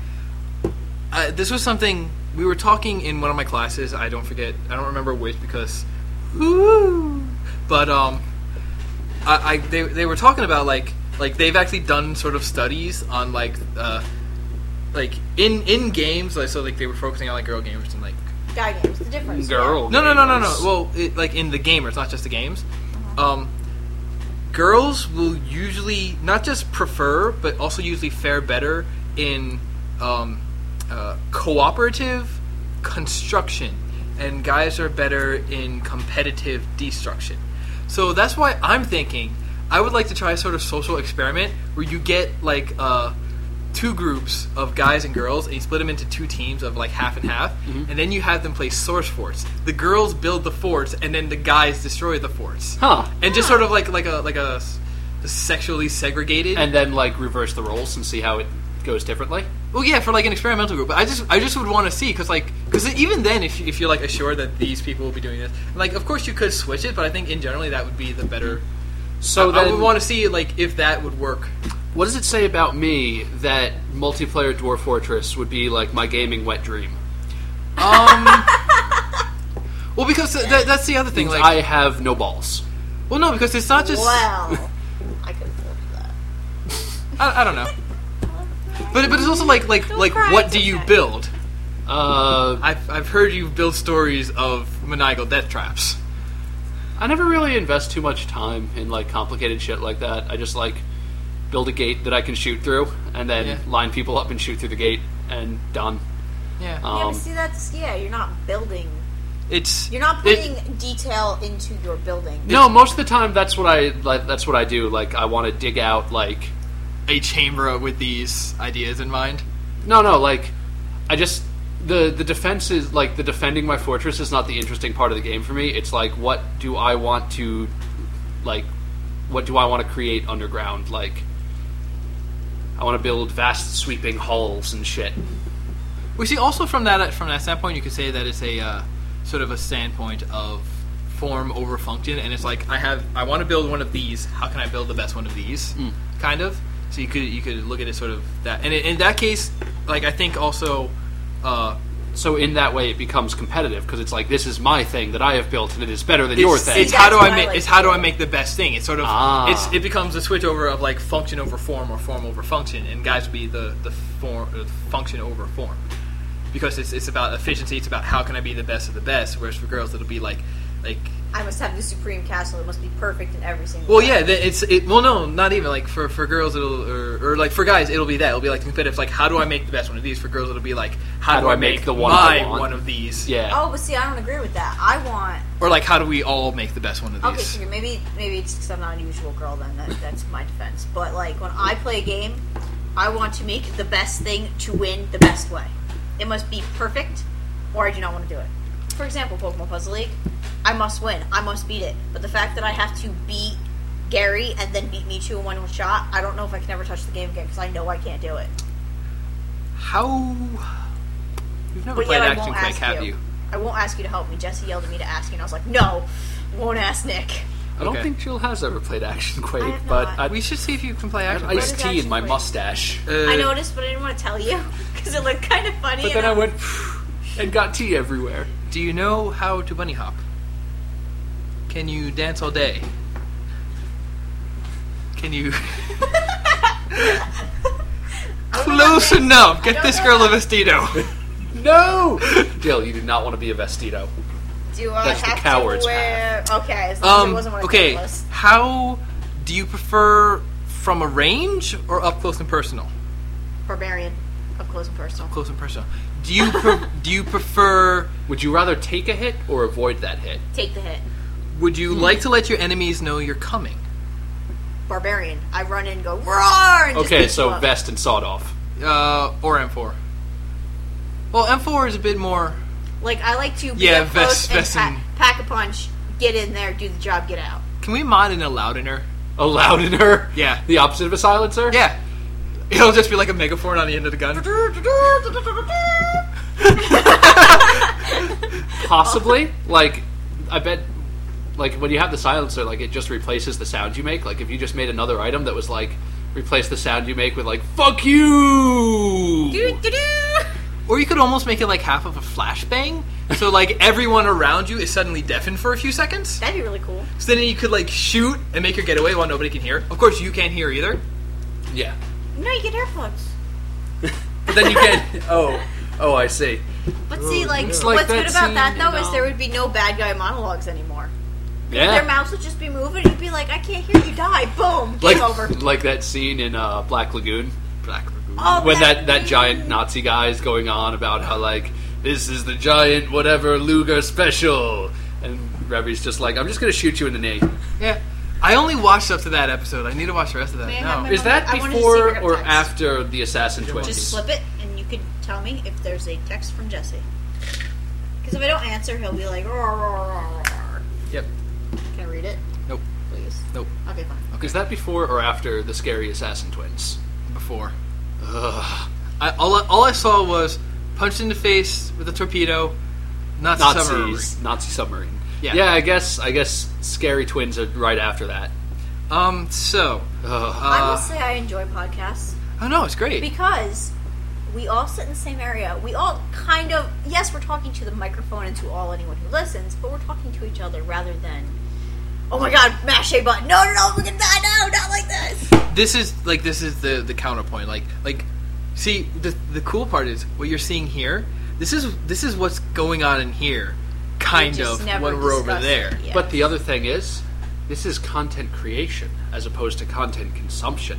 uh, this was something we were talking in one of my classes. I don't forget. I don't remember which because, woo. But um, I, I they they were talking about like like they've actually done sort of studies on like uh like in in games like so like they were focusing on like girl gamers and like Guy games. The difference. Girl. no no no no no gamers. well it, like in the gamers not just the games. Um, girls will usually not just prefer, but also usually fare better in um, uh, cooperative construction, and guys are better in competitive destruction. So that's why I'm thinking I would like to try a sort of social experiment where you get like uh, two groups of guys and girls, and you split them into two teams of like half and half, and then you have them play source forts. The girls build the forts, and then the guys destroy the forts. Huh. And just sort of like like a like a s- sexually segregated. And then like reverse the roles and see how it goes differently. well, yeah, for like an experimental group. But I just I just would want to see because like because even then, if you- if you're like assured that these people will be doing this, like of course you could switch it, but I think in generally that would be the better. So I, then, I would want to see like if that would work. what does it say about me that multiplayer Dwarf Fortress would be like my gaming wet dream? Um. well, because th- that, that's the other thing. Like, I have no balls. well, no, because it's not just. Well, I could afford that. I, I don't know. But but it's also like like Don't like cry, what it's do you okay. build? Uh, I've I've heard you build stories of maniacal death traps. I never really invest too much time in like complicated shit like that. I just like build a gate that I can shoot through, and then Yeah. line people up and shoot through the gate, and done. Yeah. Yeah, Um, but see, that's yeah. You're not building. It's You're not it- putting detail into your building. No, most of the time that's what I like. That's what I do. Like I want to dig out like a chamber with these ideas in mind. no, no. Like I just the the defense is like the defending my fortress is not the interesting part of the game for me. It's like what do I want to like what do I want to create underground? Like I want to build vast sweeping halls and shit. We see also from that from that standpoint, you could say that it's a uh, sort of a standpoint of form over function, and it's like I have I want to build one of these. How can I build the best one of these? Mm. Kind of. So you could you could look at it sort of that, and in, in that case, like I think also. Uh, So in that way, it becomes competitive because it's like this is my thing that I have built, and it is better than It's, your thing. it's how do That's I what I make like it's to how do do. I make the best thing. It's sort of Ah. it's it becomes a switch over of like function over form or form over function, and guys would be the the form uh, function over form because it's it's about efficiency. It's about how can I be the best of the best. Whereas for girls, it'll be like like I must have the supreme castle. It must be perfect in every single. well way. yeah th- it's it well no not even like for for girls it'll or, or like for guys it'll be that it'll be like competitive. Like how do I make the best one of these? For girls, it'll be like how, do I make the one my I want? one of these? Yeah. Oh, but see, I don't agree with that. I want. Or like how do we all make the best one of these? Okay, so maybe maybe it's because I'm not a usual girl. Then that, that's my defense. But like when I play a game, I want to make the best thing to win the best way. It must be perfect, or I do not want to do it. For example, Pokemon Puzzle League, I must win. I must beat it. But the fact that I have to beat Gary and then beat Michu in one shot, I don't know if I can ever touch the game again because I know I can't do it. How you've never But played yet I Action won't Quake, ask have you. you? I won't ask you to help me. Jesse yelled at me to ask you, and I was like, no, won't ask Nick. I don't Okay. think Jill has ever played Action Quake, I have but not. I, We should see if you can play I have Action Quake. iced is tea in Action my Quake? mustache. Uh, I noticed, but I didn't want to tell you because it looked kind of funny. But and then I I'm- went and got tea everywhere. Do you know how to bunny hop? Can you dance all day? Can you? Close enough. Get don't this know girl a how- vestido. No! Jill, you do not want to be a vestido. Do I That's the have coward's to wear? Okay, as long as it Um. wasn't one of Okay. Nicholas. How do you prefer from a range or up close and personal? Barbarian, up close and personal. Close and personal. Do you pre- do you prefer? Would you rather take a hit or avoid that hit? Take the hit. Would you like to let your enemies know you're coming? Barbarian. I run in and go roar. And just Okay, beat so you up. vest and sawed off. Uh, or M four. Well, M four is a bit more. Like I like to be Yeah, up close vest- and vest pa- and- pack a punch, get in there, do the job, get out. Can we mod in a loudener? A loudener? Yeah. The opposite of a silencer? Yeah. It'll just be like a megaphone on the end of the gun. Possibly. Like, I bet, like, when you have the silencer, like, it just replaces the sound you make. Like, if you just made another item that was, like, replace the sound you make with, like, fuck you! Doo-doo-doo. Or you could almost make it like half of a flashbang. So, like, everyone around you is suddenly deafened for a few seconds. That'd be really cool. So then you could, like, shoot and make your getaway while nobody can hear. Of course, you can't hear either. Yeah. No, you get earplugs. But then you get, oh, oh, I see. But see, like, It's like what's that good about scene that though in, is there um, would be no bad guy monologues anymore. Their Yeah. mouths would just be moving. You'd be like, I can't hear you. Die. Boom. Game Like, over. like that scene in uh, Black Lagoon. Black Lagoon. Oh, when Black that, that giant Nazi guy is going on about how, like, this is the giant whatever Luger special. And Revy's just like, I'm just going to shoot you in the knee. Yeah. I only watched up to that episode. I need to watch the rest of that. May I have No. my- Is that I wanted to see before if I got or text. after the Assassin Twins? Just flip it, and you can tell me if there's a text from Jesse. Because if I don't answer, he'll be like, roar, roar, roar, roar. Yep. Can I read it? Nope. Please. Nope. Okay, fine. Okay. Is that before or after the scary Assassin Twins? Before. Ugh. I, all, I, all I saw was punched in the face with a torpedo. Nazi submarine. Nazis, Nazi submarine. Yeah. yeah, I guess. I guess Scary Twins are right after that. Um. So. Ugh. I Uh, must say I enjoy podcasts oh no, it's great. because we all sit in the same area. We all kind of, yes, we're talking to the microphone and to all anyone who listens, but we're talking to each other rather than, oh my god, mash a button. No, no, no, we're gonna die. No, not like this. This is like this is the the counterpoint. Like like, see the the cool part is what you're seeing here. This is this is what's going on in here, kind We just of never when we're over discuss there. it, yeah. But the other thing is, this is content creation as opposed to content consumption.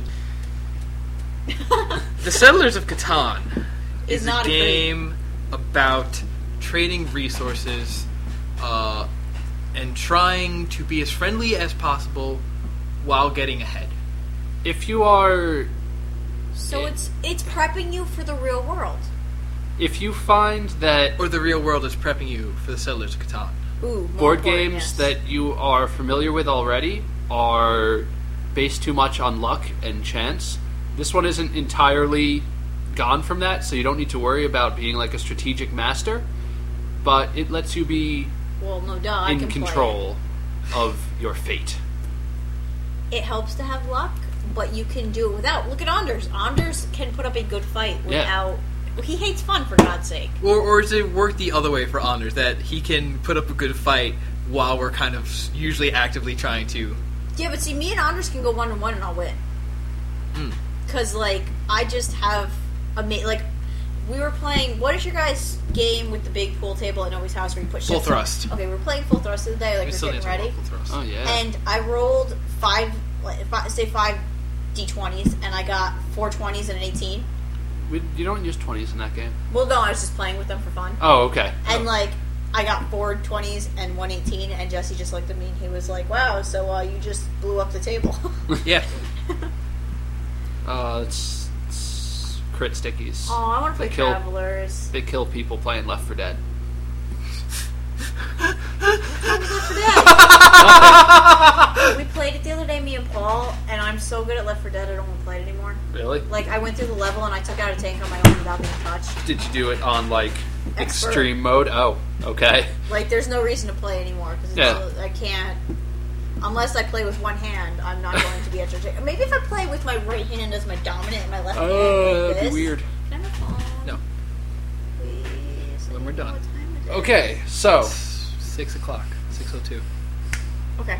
The Settlers of Catan Is is not a a game about trading resources uh, and trying to be as friendly as possible while getting ahead. If you are, So it's it's prepping you for the real world. if you find that Or the real world is prepping you for the Settlers of Catan. Ooh, more board important, games yes. that you are familiar with already are based too much on luck and chance, this one isn't entirely gone from that, so you don't need to worry about being like a strategic master, but it lets you be Well, no duh. I in can control of your fate. Play. It helps to have luck, but you can do it without. Look at Anders. Anders can put up a good fight without. Yeah. He hates fun, for God's sake. Or, or does it work the other way for Anders, that he can put up a good fight while we're kind of usually actively trying to... Yeah, but see, me and Anders can go one-on-one and I'll win. Because, mm. like, I just have... a ma- Like, we were playing... What is your guys' game with the big pool table at Nobody's house where you put Full shit thrust. On? Okay, we were playing full thrust the other day, like, we we're getting ready. Full thrust. Oh, yeah. And I rolled five... Like, five say five d twenties, and I got four twenties and an eighteen. We, you don't use twenties in that game? Well, no, I was just playing with them for fun. Oh, okay. And, oh. like, I got four twenties and one eighteen, and Jesse just looked at me and he was like, wow, so uh, you just blew up the table. Yeah. Uh, it's, it's crit stickies. Oh, I want to play they kill, Travelers. They kill people playing Left four Dead. Left four Dead? We played it the other day, me and Paul, and I'm so good at Left four Dead I don't want to play it anymore. Really? Like, I went through the level and I took out a tank on my own without being touched. Did you do it on, like, Expert. extreme mode? Oh, okay. Like, there's no reason to play anymore, because Yeah. I can't... Unless I play with one hand, I'm not going to be entertained. Maybe if I play with my right hand as my dominant and my left hand Oh, like that'd this. be weird. Can I have a phone? No. Please. When we're done. What time is it? Okay, so... Six o'clock. Six oh two. Okay.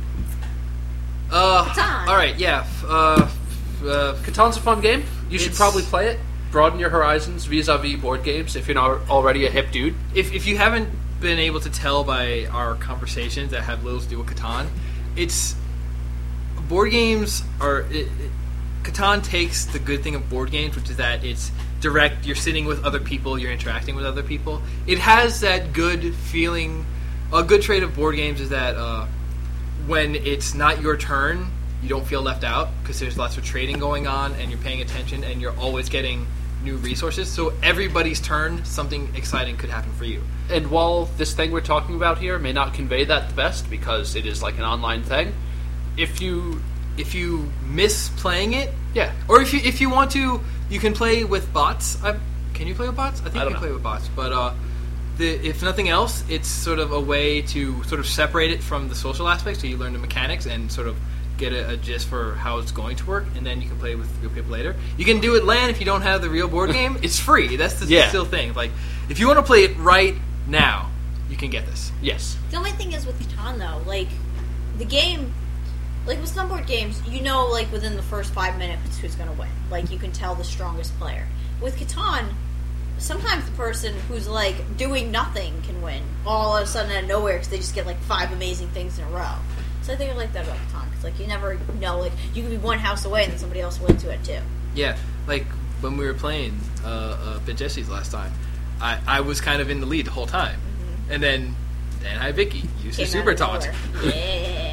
Uh, Catan. Alright, yeah. Uh, uh, Catan's a fun game. You should It's- probably play it. Broaden your horizons vis-a-vis board games if you're not already a hip dude. if, if you haven't been able to tell by our conversations that have little to do with Catan, it's... Board games are... It, it, Catan takes the good thing of board games, which is that it's direct, you're sitting with other people, you're interacting with other people. It has that good feeling... A good trait of board games is that uh, when it's not your turn, you don't feel left out, because there's lots of trading going on, and you're paying attention, and you're always getting new resources. So everybody's turn, something exciting could happen for you. And while this thing we're talking about here may not convey that the best, because it is like an online thing, if you... If you miss playing it, Yeah. or if you if you want to, you can play with bots. I, can you play with bots? I think I you don't can know. play with bots. But uh, the, if nothing else, it's sort of a way to sort of separate it from the social aspect, so you learn the mechanics and sort of get a, a gist for how it's going to work, and then you can play with real people later. You can do it LAN if you don't have the real board game. It's free. That's the Yeah. still thing. Like, if you want to play it right now, you can get this. Yes. The only thing is with Catan, though, like, the game... Like, with some board games, you know, like, within the first five minutes who's going to win. Like, you can tell the strongest player. With Catan, sometimes the person who's, like, doing nothing can win. All of a sudden out of nowhere, because they just get, like, five amazing things in a row. So I think I like that about Catan, because, like, you never know, like, you can be one house away and then somebody else will into it, too. Yeah, like, when we were playing uh, uh, Bit Jesse's last time, I, I was kind of in the lead the whole time. Mm-hmm. And then, then I Vicky used her Came super out of taunt. nowhere. Yeah.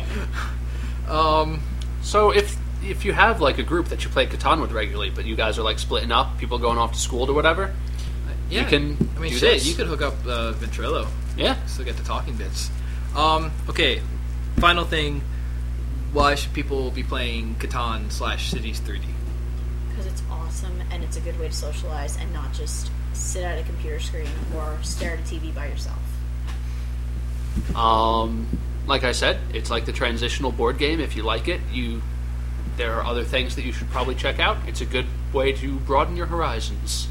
Um, So if if you have like a group that you play Catan with regularly, but you guys are like splitting up, people going off to school or whatever, yeah, you can I mean, do shit, this. you could hook up uh, Ventrilo. Yeah. Still get the talking bits. Um, okay, final thing. Why should people be playing Catan slash Cities three D? Because it's awesome and it's a good way to socialize and not just sit at a computer screen or stare at a T V by yourself. Um, like I said, it's like the transitional board game. If you like it, you there are other things that you should probably check out. It's a good way to broaden your horizons.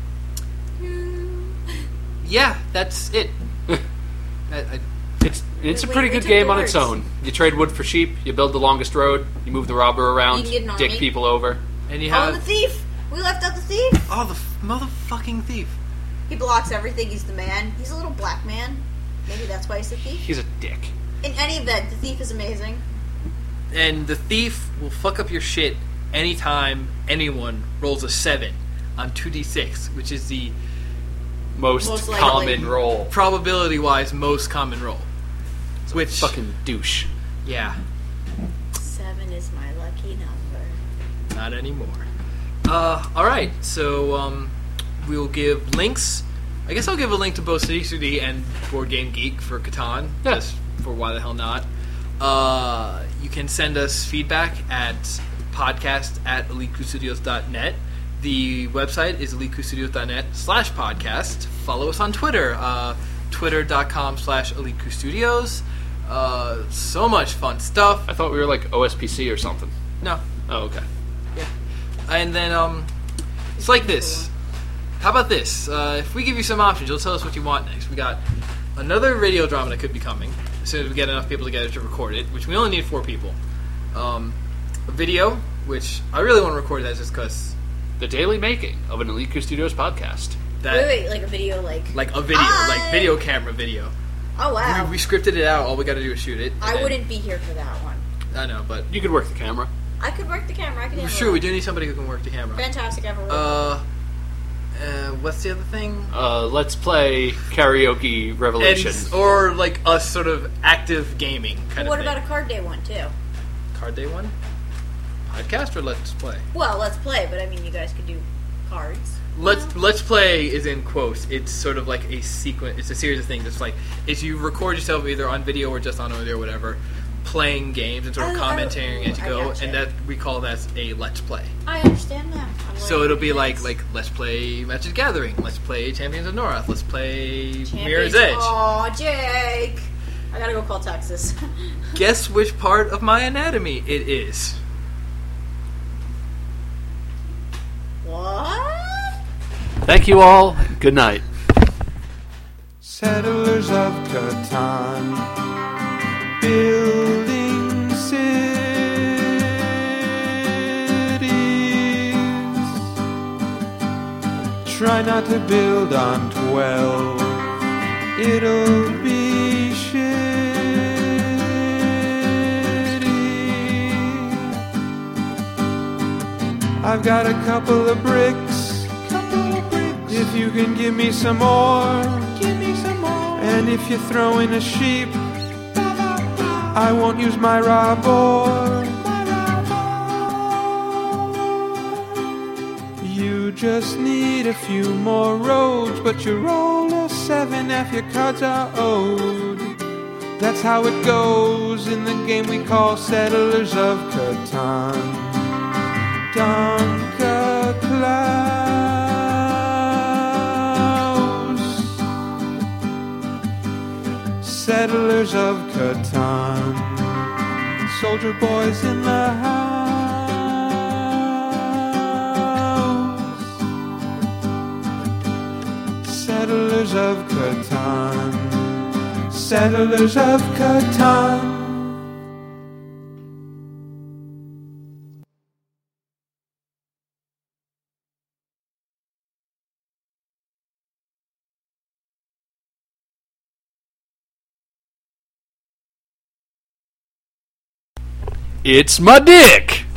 Yeah, that's it. I, I, It's it's a We- pretty we good took game the on its words. own. You trade wood for sheep. You build the longest road. You move the robber around. You can get an Dick army. people over. and you Oh, have the thief! We left out the thief! oh the f- motherfucking thief. He blocks everything. He's the man. He's a little black man. Maybe that's why he's a thief. He's a dick. In any event, the thief is amazing. And the thief will fuck up your shit anytime anyone rolls a seven on two d six, which is the Most, Most likely. common roll. probability-wise most common roll. Which Fucking douche. yeah, Seven is my lucky number. not anymore. Uh, all right, so um, we'll give links. I guess I'll give a link to both Cities three D and Board Game Geek for Catan, Yeah. just for why the hell not. Uh, you can send us feedback at podcast at elite crew studios dot net. The website is elite crew studios dot net slash podcast. Follow us on Twitter. Uh, twitter.com slash Elite Crew Studios. Uh, so much fun stuff. I thought we were like O S P C or something. No. Oh, okay. Yeah. And then, um, it's like this. How about this? Uh, if we give you some options, you'll tell us what you want next. We got another radio drama that could be coming as soon as we get enough people together to record it, which we only need four people. Um, a video, which I really want to record that just because... The daily making of an Elite Crew Studios podcast. That, Wait, wait, like a video, like... Like a video, I... like video camera video. Oh, wow. We, we scripted it out, all we gotta do is shoot it. I then, wouldn't be here for that one. I know, but... You could work the camera. I could work the camera, I could handle Sure, it. we do need somebody who can work the camera. Fantastic, ever work. Uh... Uh, what's the other thing? Uh, let's play Karaoke Revolution. And, or like us sort of active gaming kind What of thing. about a card day one, too? Card day one? Podcast or let's play? Well, let's play, but I mean, you guys could do cards. Let's No? let's play is in quotes. It's sort of like a sequence. It's a series of things. It's like if you record yourself either on video or just on audio or whatever, playing games and sort of Oh, commentating oh, as you I go, gotcha. and that we call that a let's play. I understand that. I'm So learning it'll be things. like like let's play Magic the Gathering, let's play Champions of North, let's play Champions. Mirror's Edge. Aw, Jake! I gotta go call Texas. Guess which part of my anatomy it is. What? Thank you all. Good night. Settlers of Catan, building cities. Try not to build on twelve, it'll be shitty. I've got a couple of bricks, couple of bricks. If you can give me some more, give me some more. And if you throw in a sheep, I won't use my rabor. You just need a few more roads, but you roll a seven if your cards are owed. That's how it goes in the game we call Settlers of Catan. Donka Klaus, Settlers of Catan, soldier boys in the house. Settlers of Catan, Settlers of Catan. It's my dick!